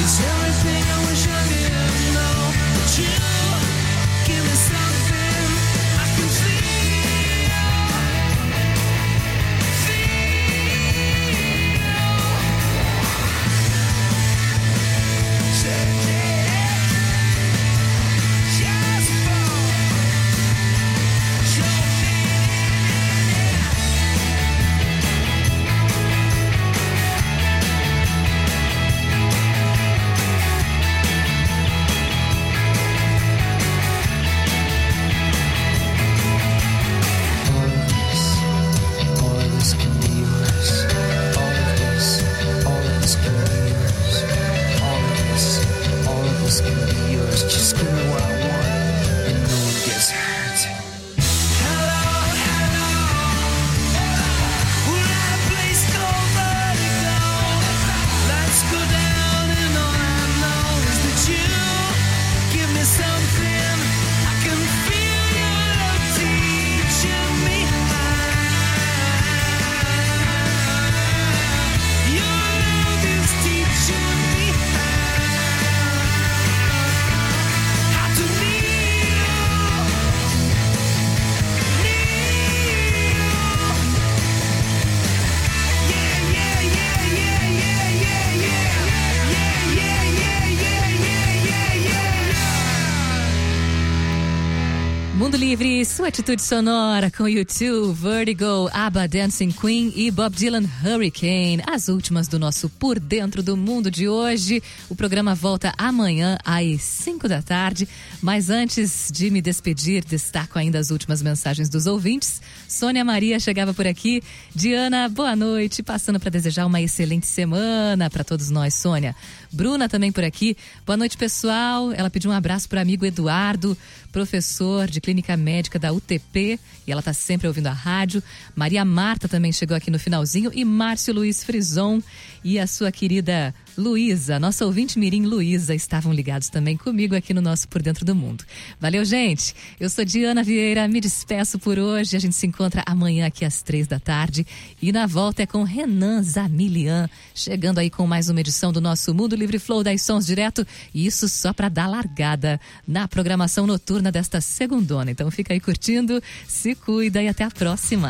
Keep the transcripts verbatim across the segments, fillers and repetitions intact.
Mundo Livre, sua atitude sonora com U dois, Vertigo, ABBA, Dancing Queen e Bob Dylan, Hurricane. As últimas do nosso Por Dentro do Mundo de hoje. O programa volta amanhã às cinco da tarde. Mas antes de me despedir, destaco ainda as últimas mensagens dos ouvintes. Sônia Maria chegava por aqui. Diana, boa noite. Passando para desejar uma excelente semana para todos nós, Sônia. Bruna também por aqui. Boa noite, pessoal. Ela pediu um abraço para o amigo Eduardo, professor de clínica médica da U T P, e ela está sempre ouvindo a rádio. Maria Marta também chegou aqui no finalzinho, e Márcio Luiz Frison e a sua querida Luísa, nossa ouvinte mirim Luísa, estavam ligados também comigo aqui no nosso Por Dentro do Mundo. Valeu, gente! Eu sou Diana Vieira, me despeço por hoje. A gente se encontra amanhã aqui às três da tarde, e na volta é com Renan Zamilian, chegando aí com mais uma edição do nosso Mundo Livre Flow das Sons Direto, e isso só para dar largada na programação noturna desta segundona. Então fica aí curtindo, se cuida e até a próxima.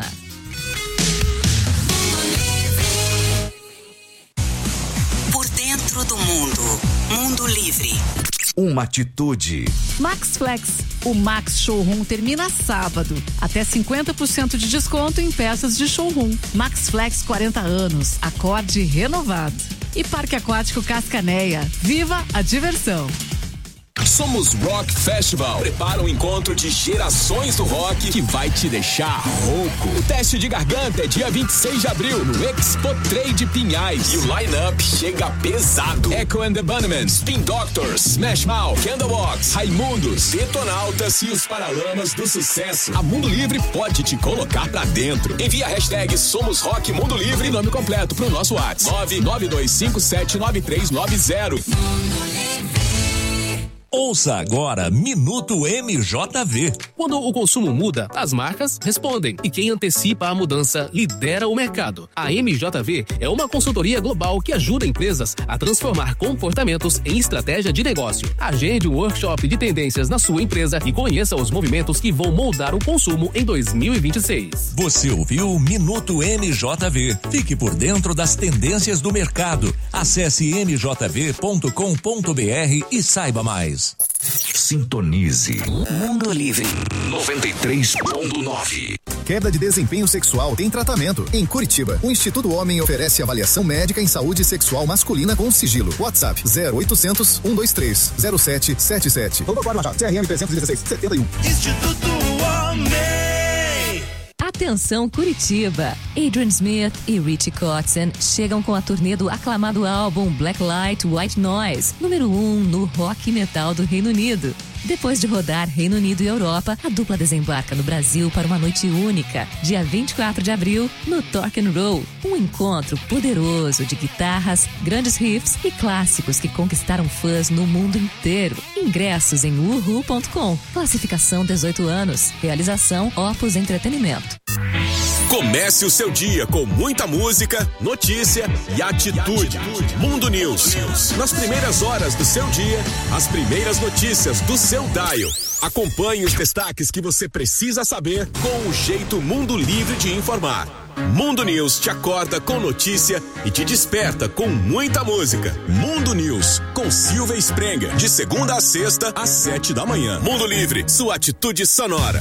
Por Dentro do Mundo. Mundo Livre. Uma atitude. Max Flex. O Max Showroom termina sábado. Até cinquenta por cento de desconto em peças de showroom. Max Flex, quarenta anos. Acorde renovado. E Parque Aquático Cascaneia. Viva a diversão! Somos Rock Festival. Prepara um encontro de gerações do rock que vai te deixar rouco. O teste de garganta é dia vinte e seis de abril no Expo Trade Pinhais. E o line-up chega pesado. Echo and the Bunnymen, Spin Doctors, Smash Mouth, Candlebox, Raimundos, Detonautas e os Paralamas do Sucesso. A Mundo Livre pode te colocar pra dentro. Envia a hashtag Somos Rock Mundo Livre e nome completo pro nosso WhatsApp nove nove dois cinco sete nove três nove zero. Ouça agora Minuto M J V. Quando o consumo muda, as marcas respondem. E quem antecipa a mudança lidera o mercado. A M J V é uma consultoria global que ajuda empresas a transformar comportamentos em estratégia de negócio. Agende um workshop de tendências na sua empresa e conheça os movimentos que vão moldar o consumo em dois mil e vinte e seis. Você ouviu Minuto M J V. Fique por dentro das tendências do mercado. Acesse m j v ponto com ponto b r e saiba mais. Sintonize Mundo Livre noventa e três ponto nove. Queda de desempenho sexual tem tratamento. Em Curitiba, o Instituto Homem oferece avaliação médica em saúde sexual masculina com sigilo. WhatsApp zero oitocentos, cento e vinte e três, zero sete sete sete. Doutor Cláudio Machado, C R M trezentos e dezesseis, setenta e um. Instituto Homem. Atenção Curitiba! Adrian Smith e Richie Kotzen chegam com a turnê do aclamado álbum Black Light White Noise, número um no rock metal do Reino Unido. Depois de rodar Reino Unido e Europa, a dupla desembarca no Brasil para uma noite única, dia vinte e quatro de abril, no Torque and Roll. Um encontro poderoso de guitarras, grandes riffs e clássicos que conquistaram fãs no mundo inteiro. Ingressos em uhu ponto com. Classificação dezoito anos. Realização Opus Entretenimento. Comece o seu dia com muita música, notícia e atitude. Mundo News. Nas primeiras horas do seu dia, as primeiras notícias do seu dial. Acompanhe os destaques que você precisa saber com o jeito Mundo Livre de informar. Mundo News te acorda com notícia e te desperta com muita música. Mundo News, com Silvia Sprenga, de segunda a sexta, às sete da manhã. Mundo Livre, sua atitude sonora.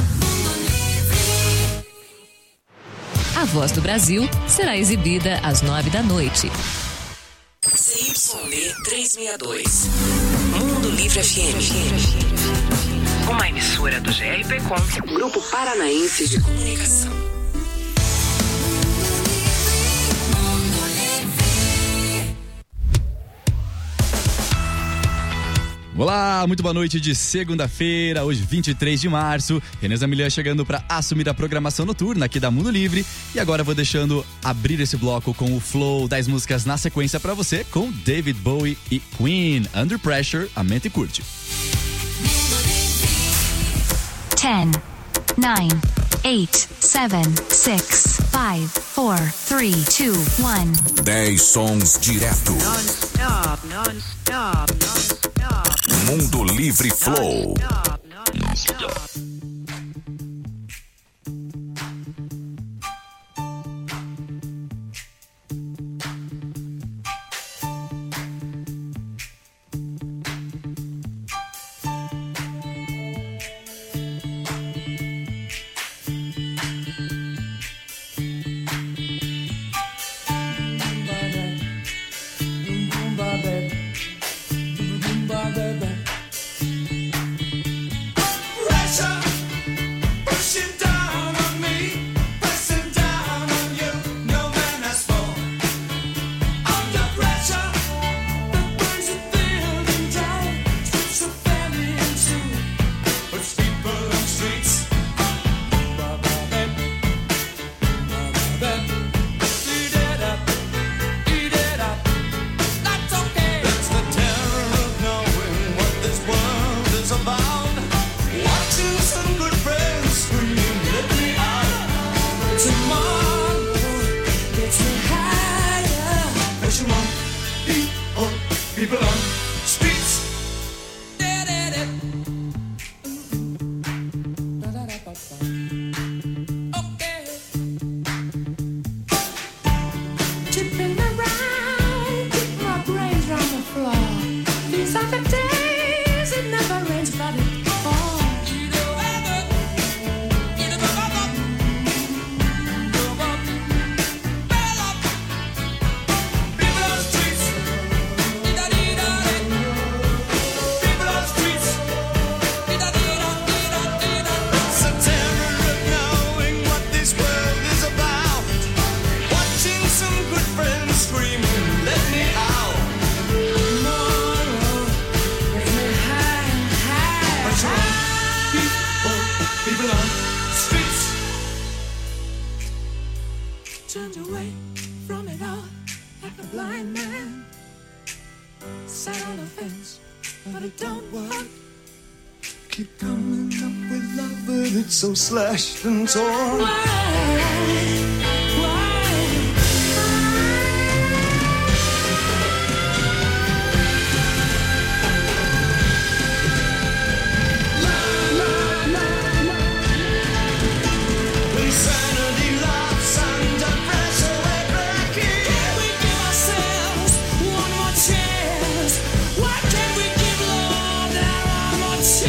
A Voz do Brasil será exibida às nove da noite. C Y D trezentos e sessenta e dois. Mundo Livre F M. Uma emissora do G R P Com, Grupo Paranaense de Comunicação. Olá, muito boa noite de segunda-feira, hoje vinte e três de março. René Zamilian chegando para assumir a programação noturna aqui da Mundo Livre. E agora eu vou deixando abrir esse bloco com o flow das músicas na sequência para você, com David Bowie e Queen. Under Pressure, aumente e curte. ten, nine, eight, seven, six, five, four, three, two, one. dez sons direto. Non-stop, non-stop, non-stop. Mundo Livre Flow. Non-stop, non-stop. So slashed and torn. Why?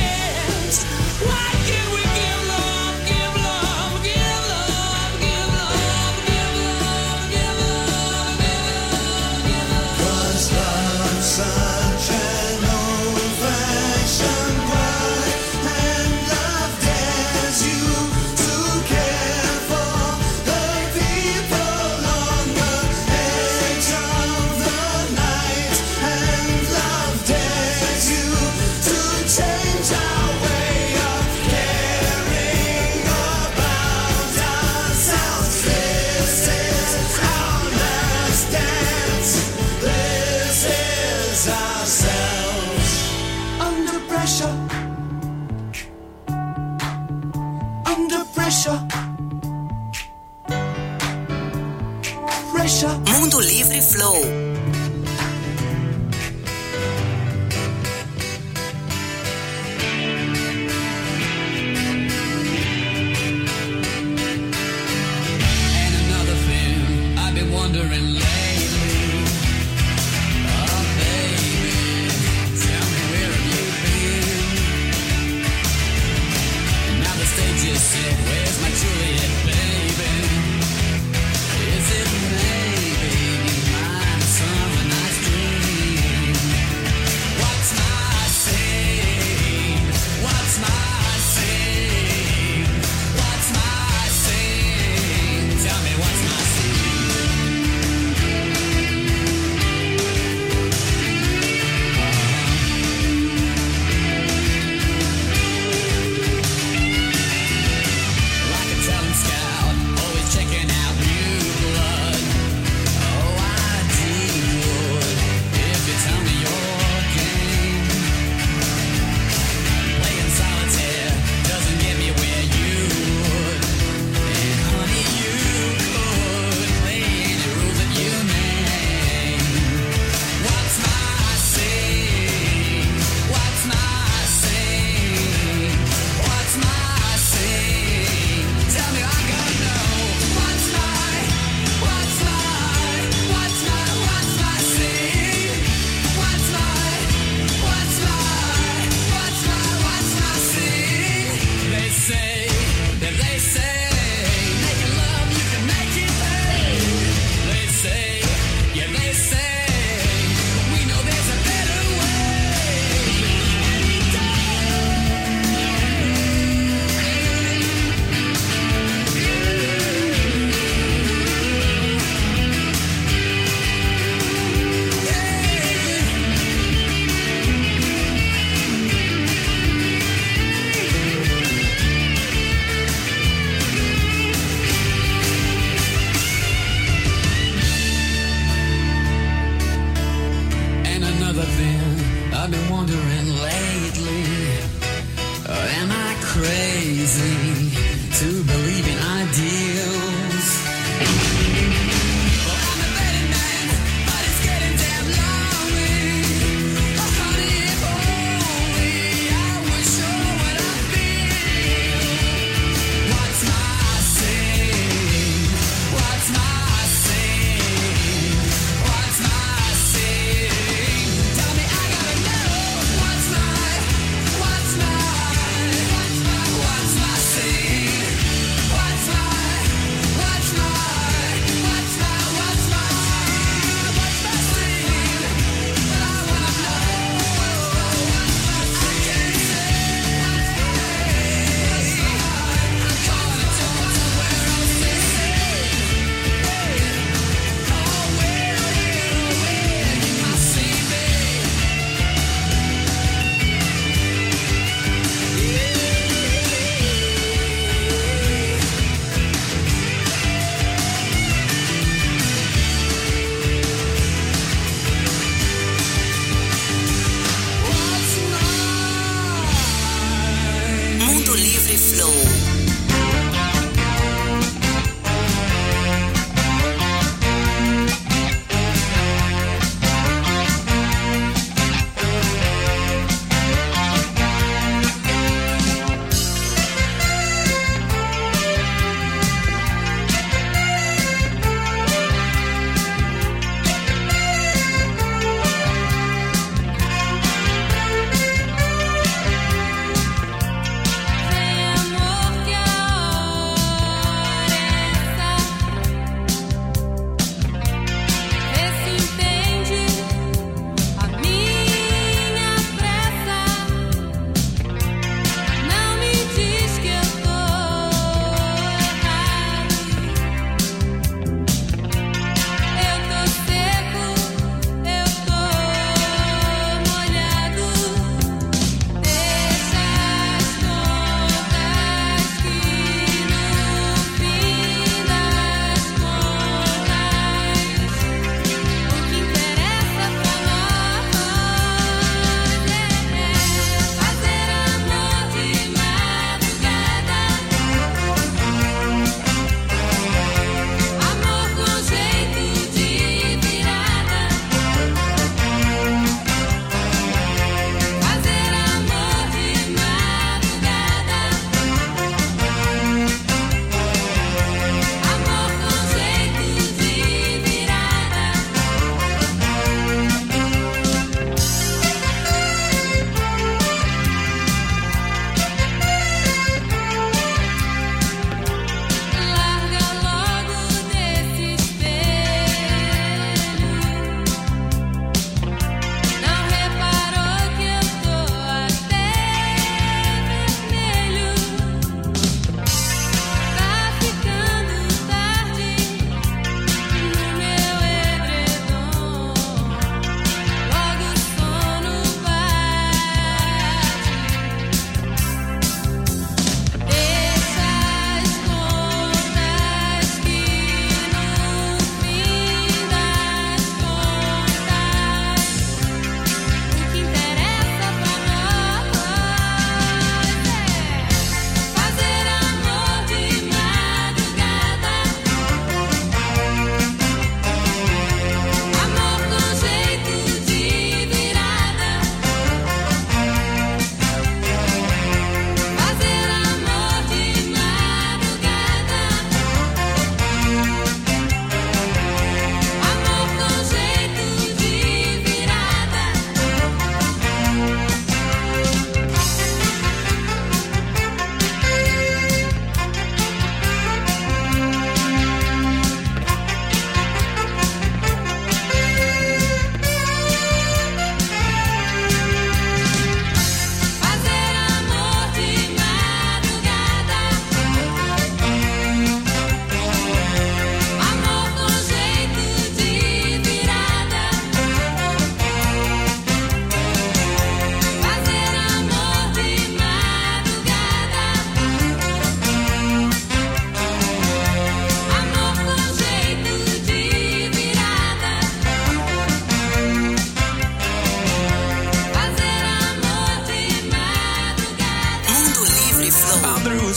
Why can't we give love, give love, give love, give love? Flow. Wondering lately, oh baby, tell me where have you been? Now the stage is set, where's my Juliet, baby? Is it maybe my summer night's dream? What's my scene? What's my scene? What's my scene? Tell me what's my scene? What's my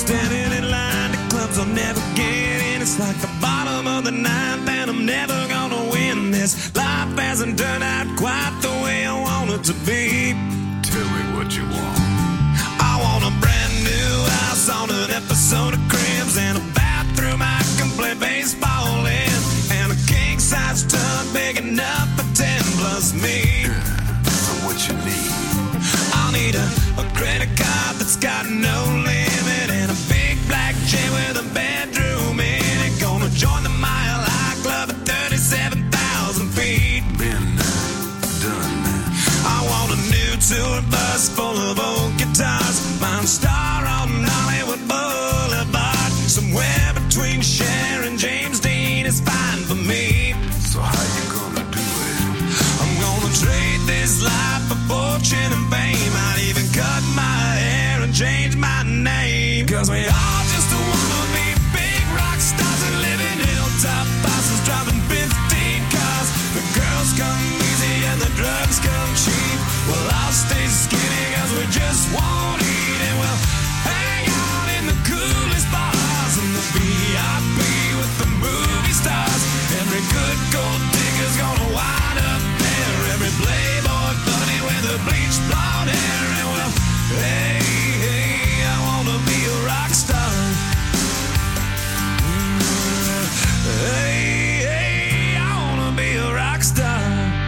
standing in line to clubs I'll never get in. It's like the bottom of the ninth and I'm never gonna win this. Life hasn't turned out quite the way I want it to be. Tell me what you want. I want a brand new house on an episode of Cribs and a bathroom I can play baseball in, and a king-size tub big enough for ten plus me. So what you need? I'll need a, a credit card that's got no limit and a big black jet with a bedroom in it. Gonna join the Mile High Club at thirty-seven thousand feet. Been done. I want a new tour bus full of old guitars. Mine star on Hollywood Boulevard. Somewhere between Cher and James Dean is fine for me. So how you gonna do it? I'm gonna trade this life for fortune and fame. I'd even cut my hair and change my name. Cause we all just wanna be big rock stars and live in hilltop houses driving fifteen cars. The girls come easy and the drugs come cheap. Well, I'll stay skinny cause we just won't eat, and we'll hang out in the coolest bars and the V I P with the movie stars. Every good gold digger's gonna wind up there. Every playboy bunny with the bleached blonde hair. And well, hey, hey, I wanna be a rock star. Hey, hey, I wanna be a rock star.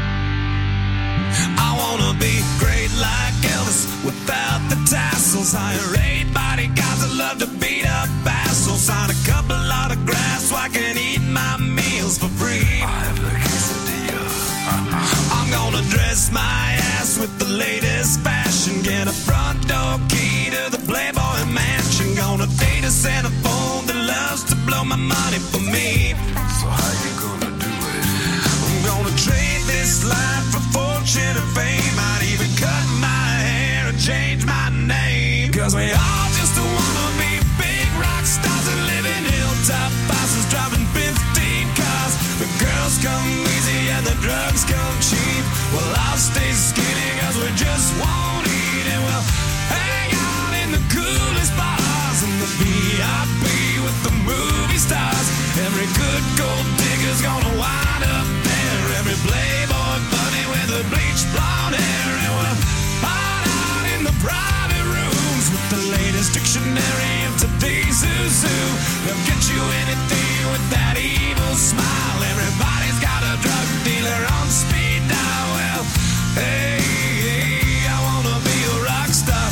I wanna be great like Elvis without the tassels. Hire eight bodyguards that love to beat up assholes. Sign a couple autographs so I can eat my meals for free. I have the quesadilla. I'm gonna dress my ass with the latest fashion. Get a front door key to the Playboy Mansion. Gonna date a centerfold that loves to blow my money for me. So how you gonna do it? I'm gonna trade this life for fortune and fame. I'd even cut my hair and change my name. Cause we all just wanna be big rock stars and live in hilltop houses driving fifteen cars. The girls come easy and the drugs come cheap. Well, I'll stay skinny cause we just won't eat, and we'll hang out in the coolest bars and the V I P with the movie stars. Every good gold digger's gonna wind up there. Every playboy bunny with a bleached blonde hair. And we'll hide out in the private rooms with the latest dictionary of today's who's who. They'll get you anything with that evil smile. Everybody's got a drug dealer on speed dial. Well, hey, hey, I wanna be a rock star.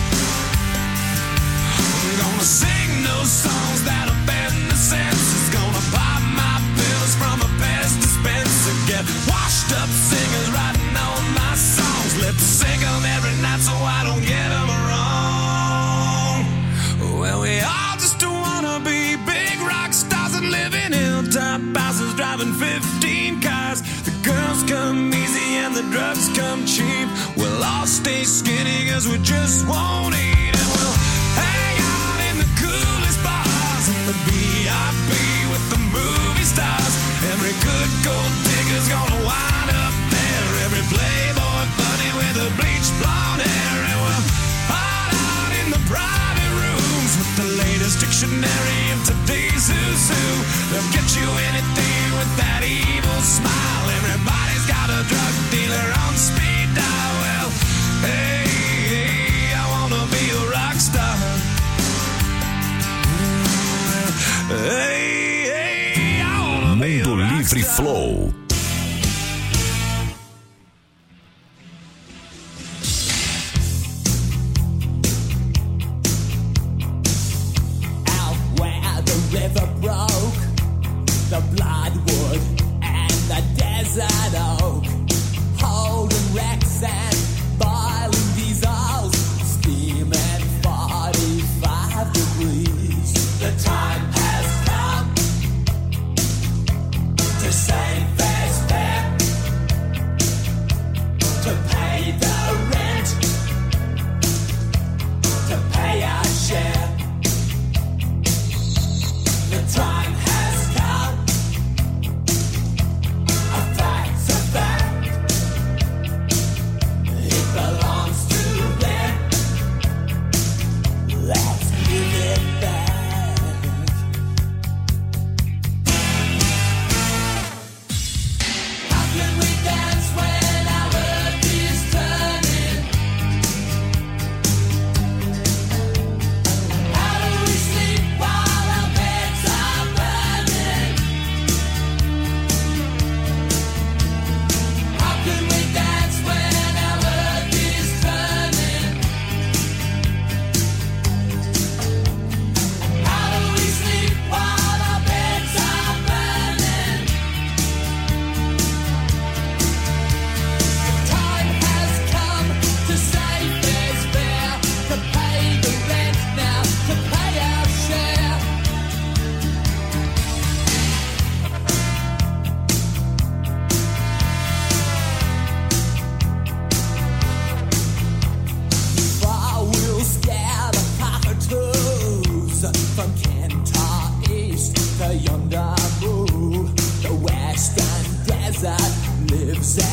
I'm gonna sing those songs that offend the senses. Gonna pop my pills from a Pez dispenser. Get washed up singers writing all my songs. Lip sync them every night so I don't get them wrong. Well, we all just wanna be big rock stars and live in hilltop houses driving fifteen cars. The girls come easy and the drugs come cheap. We'll all stay skinny cause we just won't eat, and we'll hang out in the coolest bars and the V I P with the movie stars. Every good gold digger's gonna wind up there. Every playboy bunny with a bleached blonde hair. And we'll hide out in the private rooms with the latest dictionary of today's who's who. They'll get you anything with that evil smile. Everybody's got a drug dealer on speed dial. Well, hey, hey, I wanna be a rock star. Hey, hey, I wanna be a Mundo rock Livre star. Flow. Out where the river broke, the bloodwood and the desert oak, holding wrecks and boiling diesels, steaming forty-five degrees. The time has come to say farewell.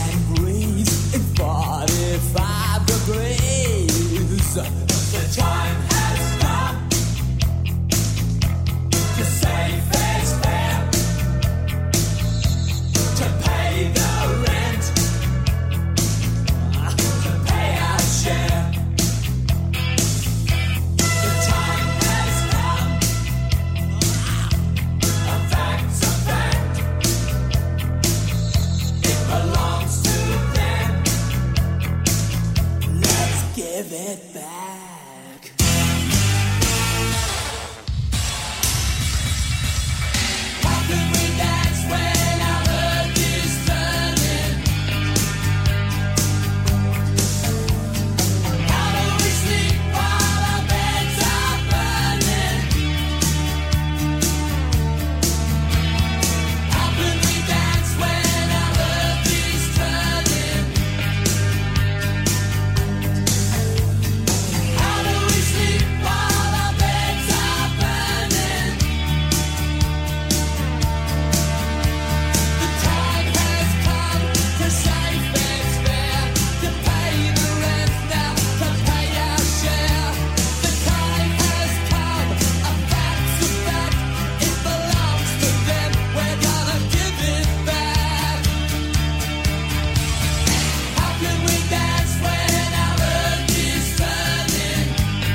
and breathe in forty-five degrees. The time has come to save face fare, to pay the rent, to pay our share. The time has come, a fact's a fact, it belongs to them, let's give it back. How can we dance when our earth is turning? How do we sleep while our beds are burning? How can we dance when our earth is turning? How do we sleep while our beds are burning? The time has come to save fair's fair, to pay the rent now, to pay our share. The time has come, a fact's a fact, it belongs to them, we're gonna give it back. How can we dance when our earth is turning?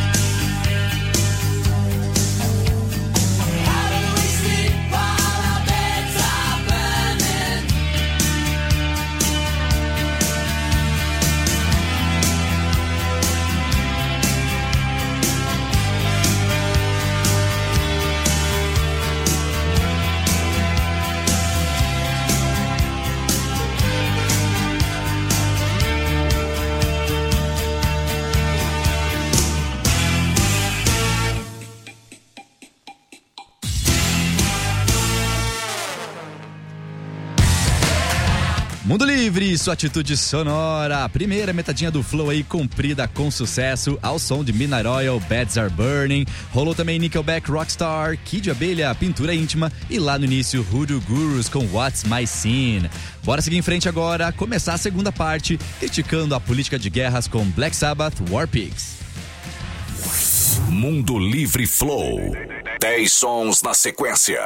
How do we sleep while our beds are burning? Mundo Livre, sua atitude sonora. A primeira metadinha do Flow aí cumprida com sucesso ao som de Midnight Oil, Beds Are Burning. Rolou também Nickelback, Rockstar, Kid Abelha, Pintura Íntima e lá no início Hoodoo Gurus com What's My Sin. Bora seguir em frente agora, começar a segunda parte, criticando a política de guerras com Black Sabbath, War Pigs. Mundo Livre Flow. dez sons na sequência.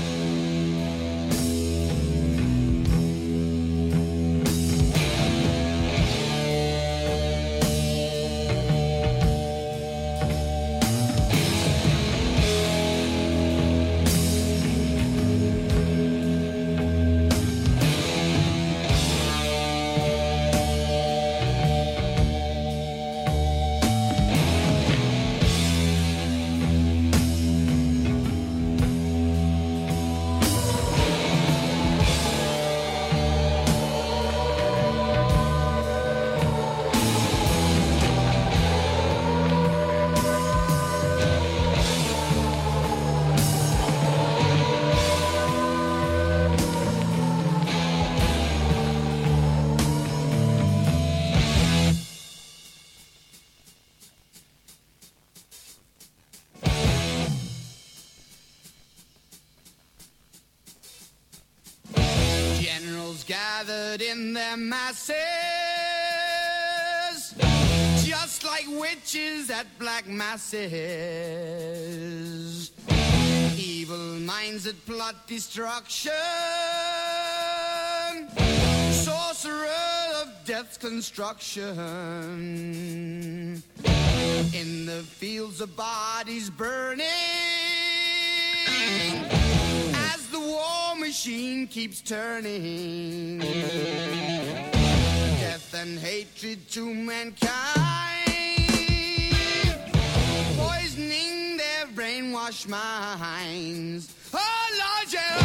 Generals gathered in their masses, just like witches at black masses. Evil minds that plot destruction, sorcerer of death's construction. In the fields of bodies burning, as the war machine keeps turning, death and hatred to mankind, poisoning their brainwashed minds. Oh Lord, yeah.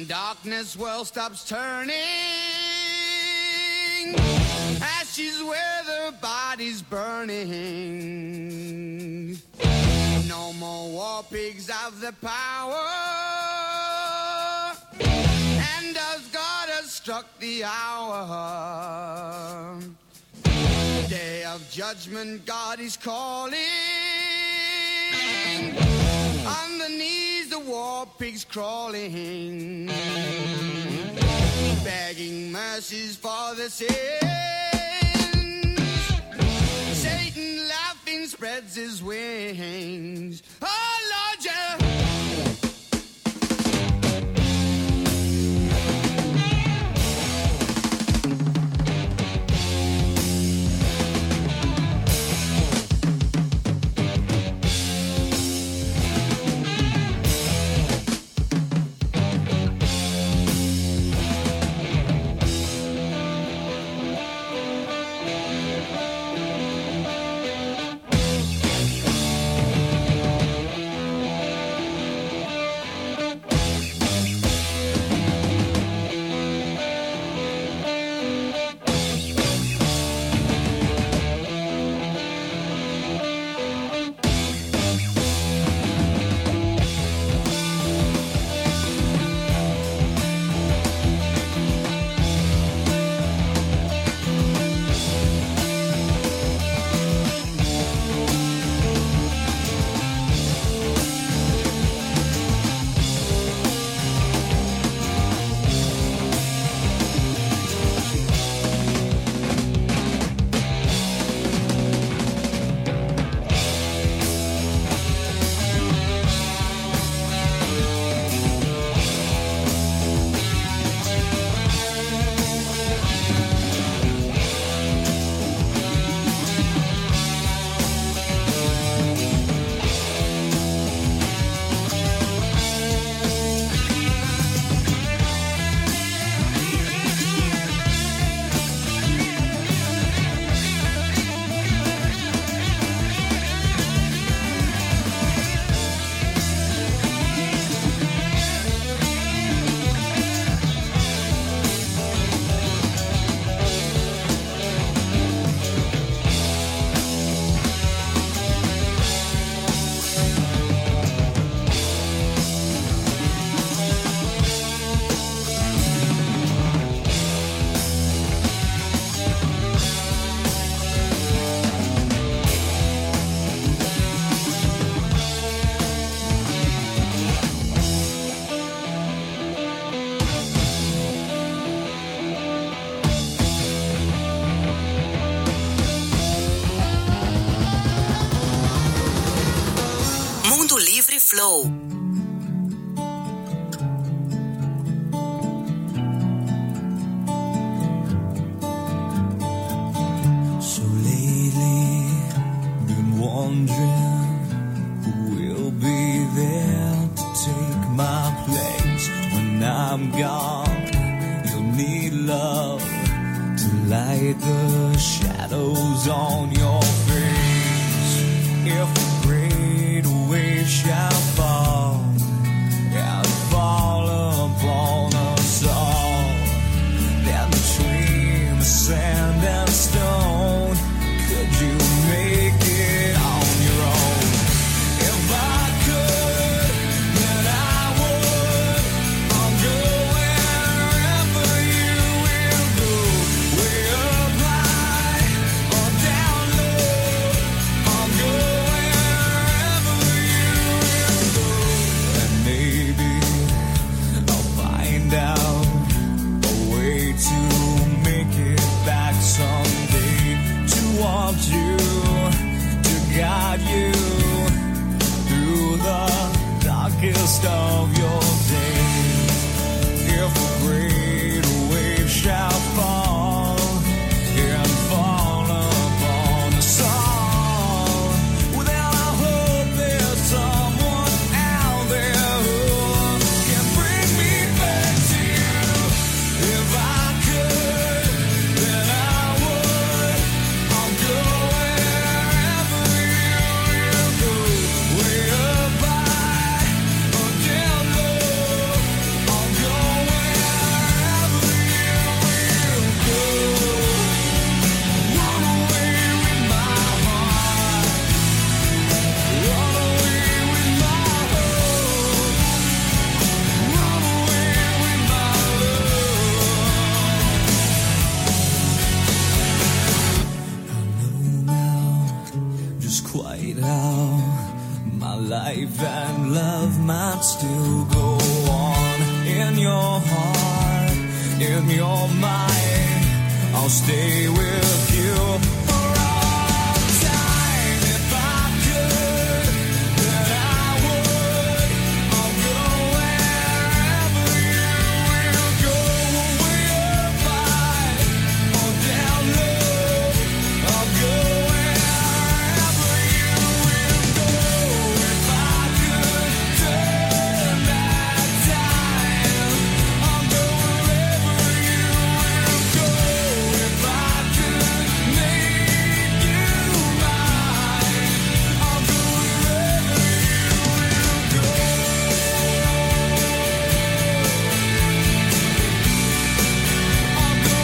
darkness world stops turning, ashes where the body's burning. No more war pigs have the power, and as God has struck the hour, day of judgment God is calling. On the knees the war pigs crawling, begging mercies for the sins. Satan laughing spreads his wings. Oh Lord, yeah. Flow. So lately, been wondering who will be there to take my place when I'm gone. You'll need love to light the shadows on your face. If a great wave shall fall and fall upon us all, then between the sand and stone, could you make it on your own? If I could, then I would. I'll go wherever you will go, way up high or down low. I'll go wherever life and love might still go on in your heart, in your mind. I'll stay with you for all time. If I could, then I would. I'll go wherever you will go. Way up high or down low. I'll go wherever you will go. If I could turn back time, I'll go wherever you will go. If I could make you mine, I'll go wherever you will go. I'll go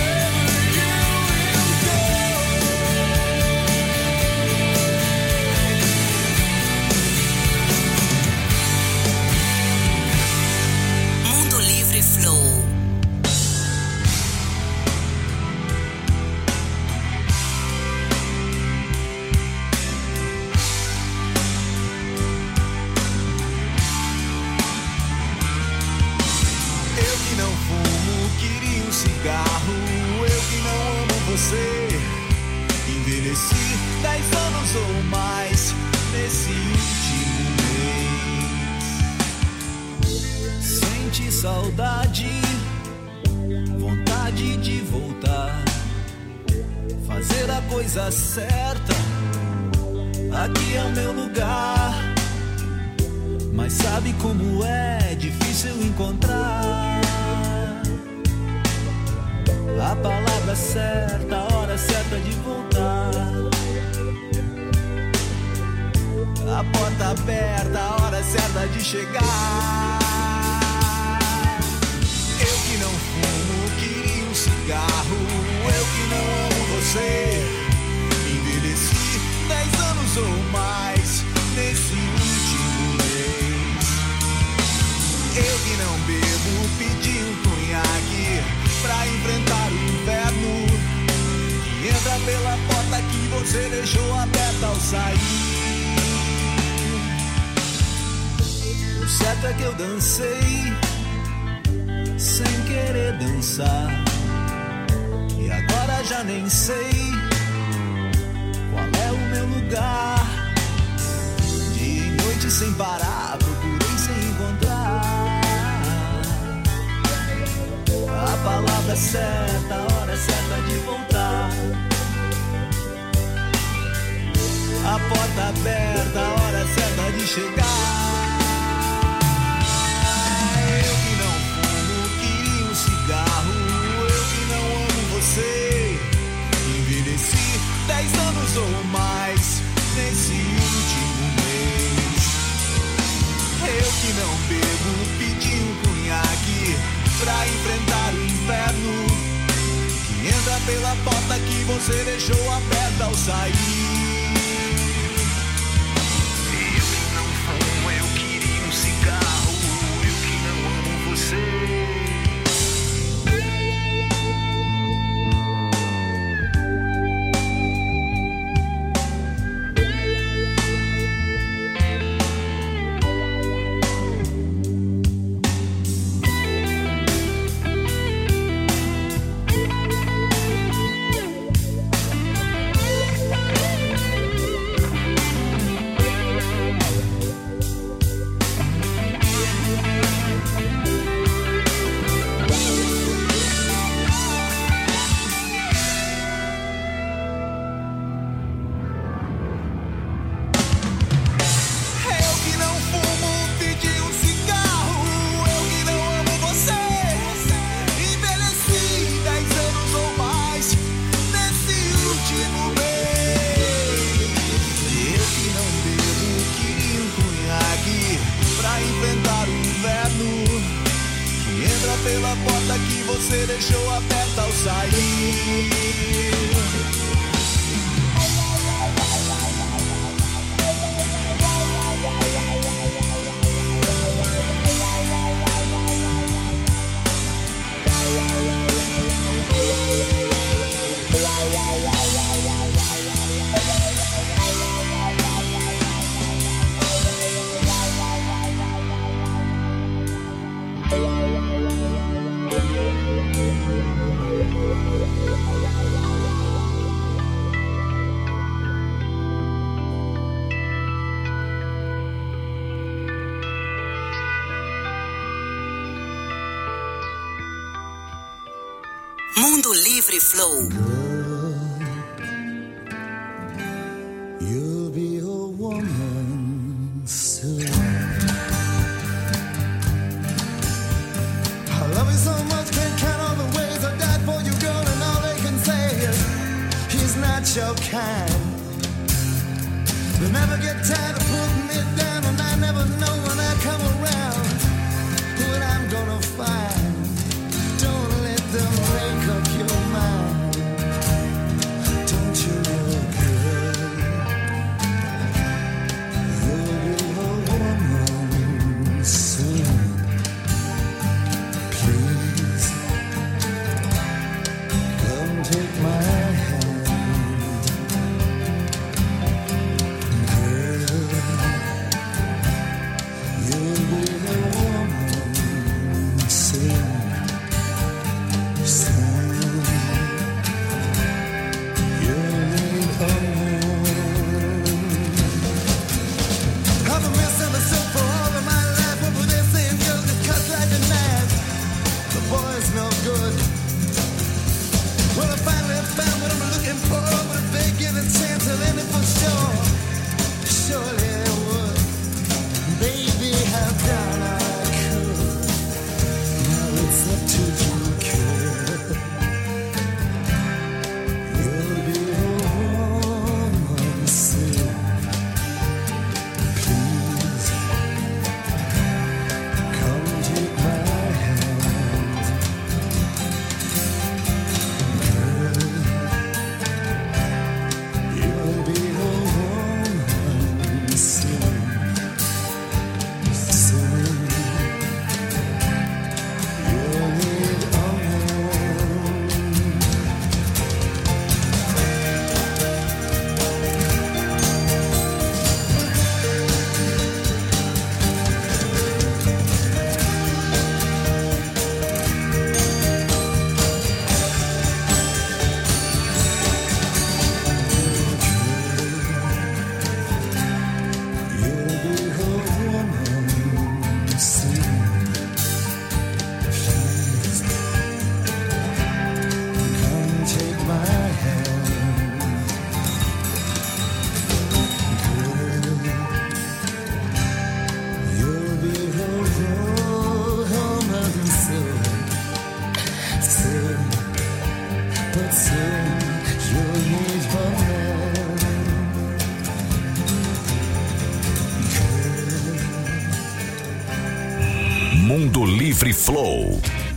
Mundo Livre Flow. Eu que não fumo, queria um cigarro. Eu que não amo você. Envelheci dez anos ou mais nesse último mês. Sente saudade, vontade de voltar. Fazer a coisa certa. Aqui é o meu lugar. Mas sabe como é difícil encontrar a palavra certa, a hora certa de voltar. A porta aberta, a hora certa de chegar. Eu que não fumo, queria um cigarro. Eu que não amo você. Envelheci dez anos ou mais nesse último mês. Eu que não bebo, pedi um conhaque pra enfrentar o inverno que entra pela porta que você deixou aberta ao sair. O certo é que eu dancei sem querer dançar e agora já nem sei qual é o meu lugar. Dia e noite sem parar, procurei sem encontrar a palavra certa, a hora certa de voltar. A porta aberta, a hora certa de chegar. Eu que não fumo, queria um cigarro. Eu que não amo você. Envelheci dez anos ou mais nesse último mês. Eu que não bebo, pedi um conhaque pra enfrentar o inferno que entra pela porta que você deixou aberta ao sair. Eu que não fumo, eu queria um cigarro. Eu que não amo você. Pela porta que você deixou aberta ao sair. Mundo Livre Flow. You'll be a woman soon. I love you so much, can't count all the ways I died for you, girl, and all they can say is he's not your kind. They never get tired of putting me down, and I never know when I come around what I'm gonna find. Don't let them make up your mind. Don't you know, girl, you'll be a woman soon. Please, come take my hand. Girl, you'll be a woman soon. Soon, you'll be a woman. I've been misunderstood for all of my life. What were they saying? Girls that cut like a knife. The boy's no good. Well, I finally found what I'm looking for, but if they give a chance, I'll end it for sure. Surely they would. Baby, I've done all I could. Now it's up to you, kid. You'll be a woman soon. Please, come take my hand. Girl, you'll be a woman soon. Soon, you'll need a woman. You'll be a woman soon. Please, come take my hand. Girl, you'll be a woman soon. Soon, but soon you'll need a man. Mundo Livre Flow.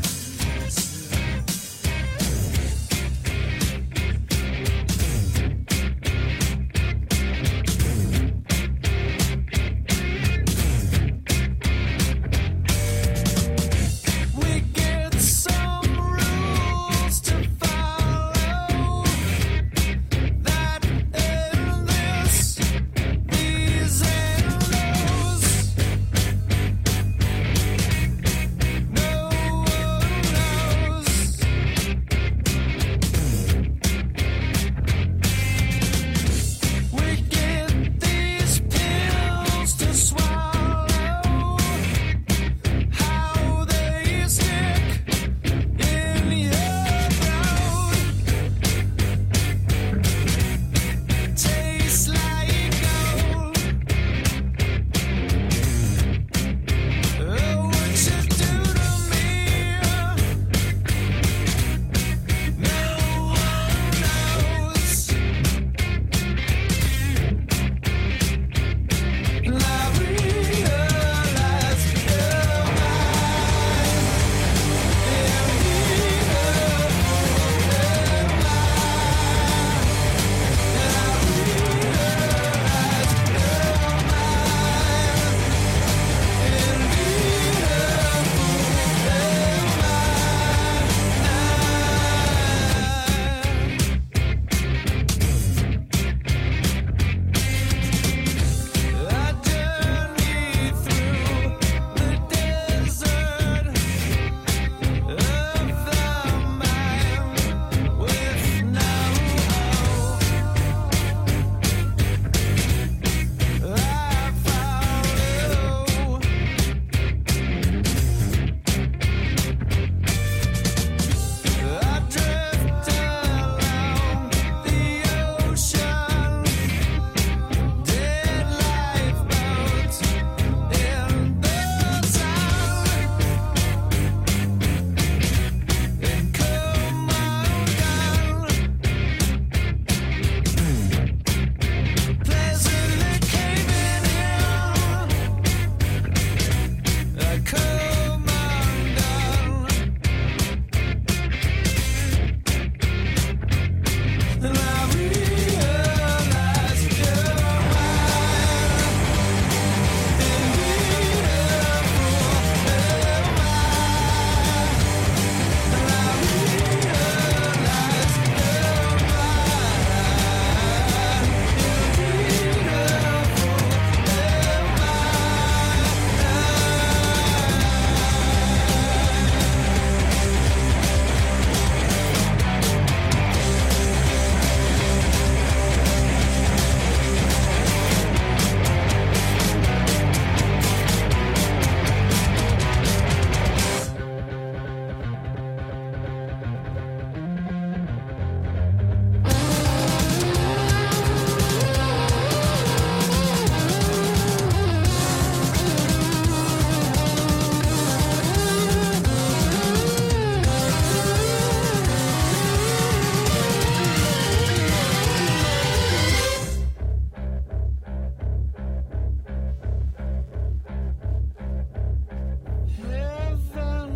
We get some rules to follow. That and this, these and those. No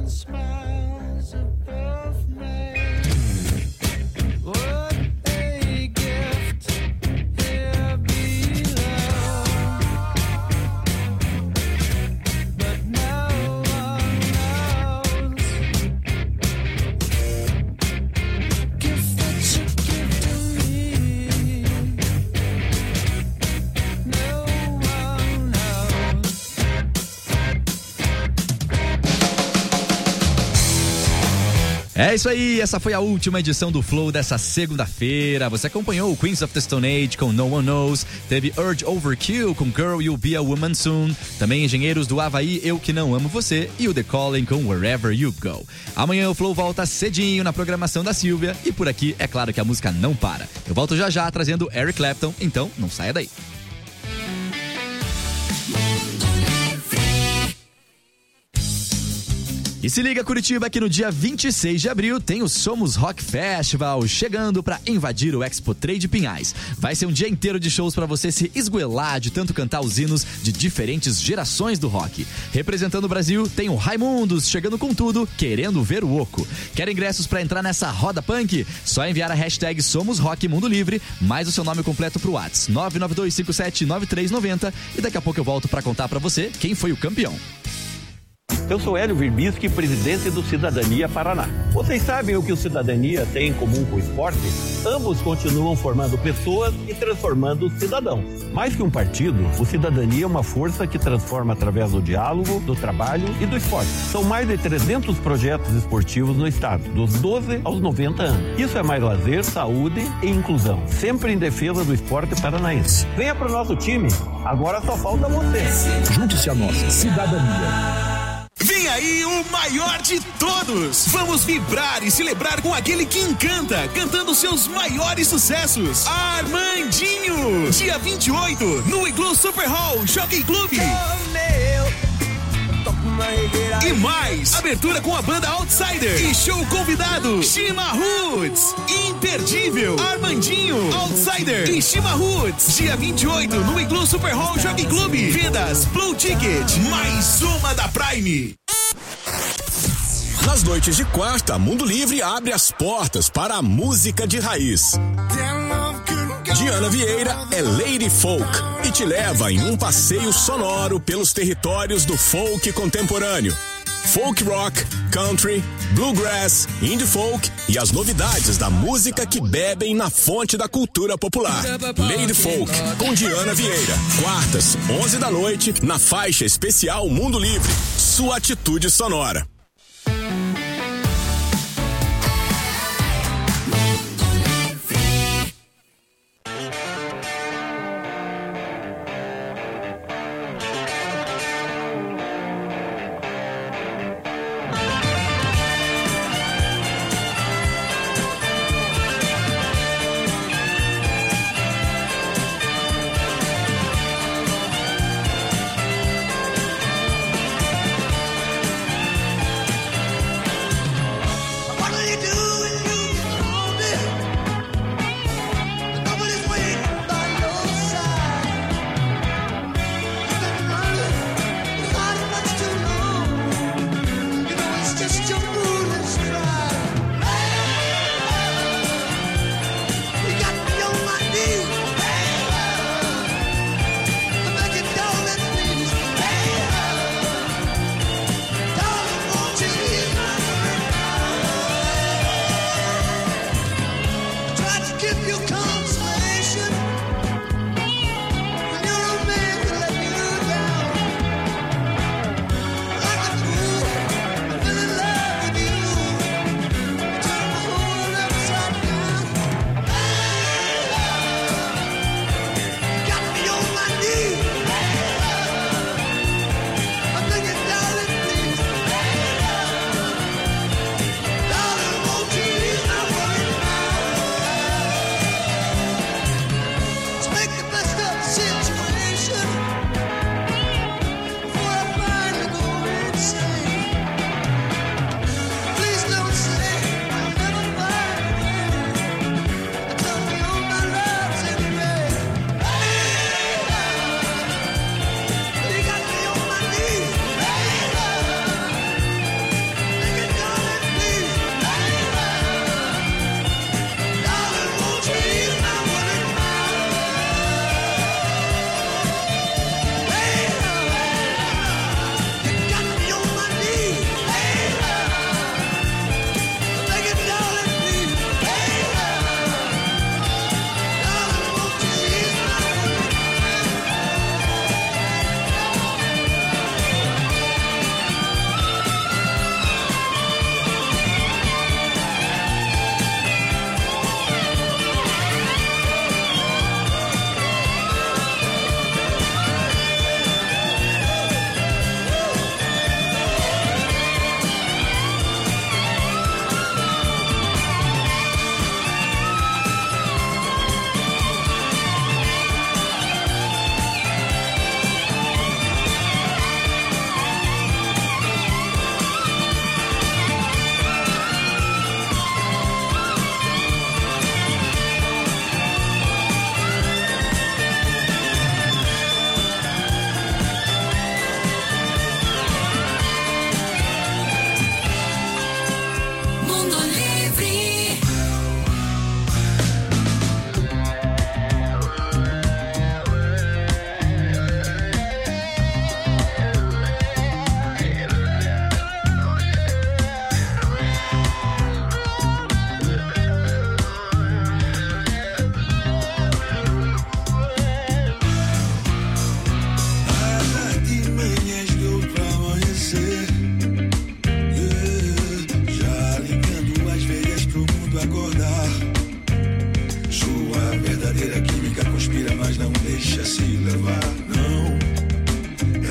smiles above me. What a gift here below. But no one knows. Gift that you give to me. No one knows. É isso aí, essa foi a última edição do Flow dessa segunda-feira. Você acompanhou o Queens of the Stone Age com No One Knows, teve Urge Overkill com Girl You'll Be a Woman Soon, também Engenheiros do Havaí, Eu Que Não Amo Você e o The Calling com Wherever You Go. Amanhã o Flow volta cedinho na programação da Silvia e por aqui é claro que a música não para. Eu volto já já trazendo Eric Clapton, então não saia daí. E se liga, Curitiba, que no dia vinte e seis de abril tem o Somos Rock Festival chegando para invadir o Expo Trade Pinhais. Vai ser um dia inteiro de shows para você se esgoelar de tanto cantar os hinos de diferentes gerações do rock. Representando o Brasil, tem o Raimundos chegando com tudo, querendo ver o oco. Quer ingressos para entrar nessa roda punk? Só enviar a hashtag Somos Rock Mundo Livre, mais o seu nome completo pro WhatsApp nove nove dois cinco sete nove três nove zero e daqui a pouco eu volto para contar para você quem foi o campeão. Eu sou Hélio Virbiski, presidente do Cidadania Paraná. Vocês sabem o que o Cidadania tem em comum com o esporte? Ambos continuam formando pessoas e transformando cidadãos. Mais que um partido, o Cidadania é uma força que transforma através do diálogo, do trabalho e do esporte. São mais de trezentos projetos esportivos no estado, dos doze aos noventa anos. Isso é mais lazer, saúde e inclusão, sempre em defesa do esporte paranaense. Venha para o nosso time, agora só falta você. Junte-se a nós, Cidadania. Vem aí o maior de todos! Vamos vibrar e celebrar com aquele que encanta, cantando seus maiores sucessos. Armandinho! Dia vinte e oito, no Igloo Super Hall Jockey Club. E mais, abertura com a banda Outsider e show convidado Shima Roots. Imperdível, Armandinho, Outsider e Shima Roots. Dia vinte e oito, no Igloo Super Hall Jockey Club. Vendas Blue Ticket, mais uma da Prime. Nas noites de quarta, Mundo Livre abre as portas para a música de raiz. Diana Vieira é Lady Folk e te leva em um passeio sonoro pelos territórios do folk contemporâneo. Folk rock, country, bluegrass, indie folk e as novidades da música que bebem na fonte da cultura popular. Lady Folk com Diana Vieira. Quartas, onze da noite, na faixa especial Mundo Livre. Sua atitude sonora.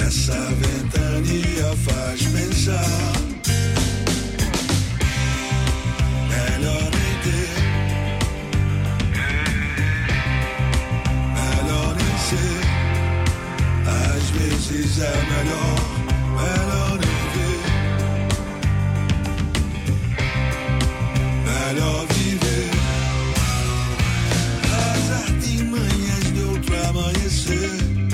Essa ventania faz pensar. Melhor nem ter, melhor nem ser. Às vezes é melhor, melhor nem ver. Melhor viver as artimanhas de outro amanhecer.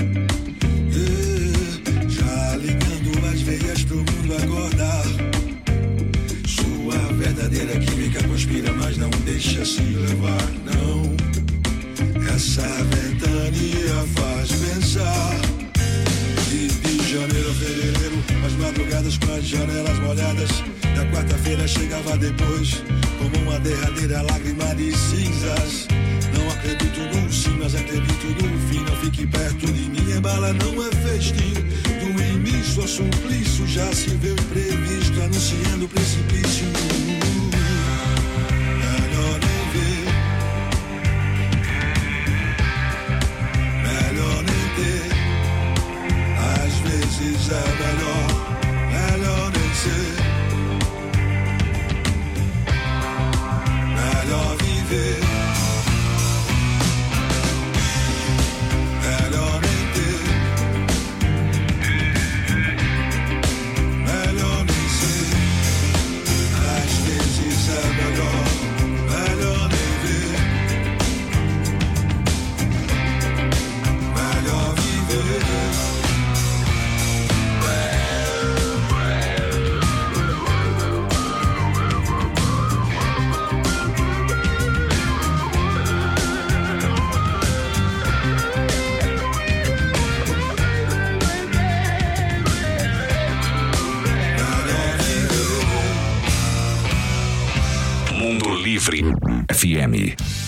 Pro mundo acordar. Sua verdadeira química conspira, mas não deixa se levar, não. Essa ventania faz pensar. De, de janeiro a fevereiro, as madrugadas com as janelas molhadas. Da quarta-feira chegava depois, como uma derradeira lágrima de cinzas. Não acredito no sim, mas acredito no fim. Não fique perto de mim, é bala, não é festim. Do início ao suplício já se vê o imprevisto anunciando o precipício. Melhor nem ver, melhor nem ter. Às vezes é melhor, melhor nem ser. Melhor viver. Livre F M.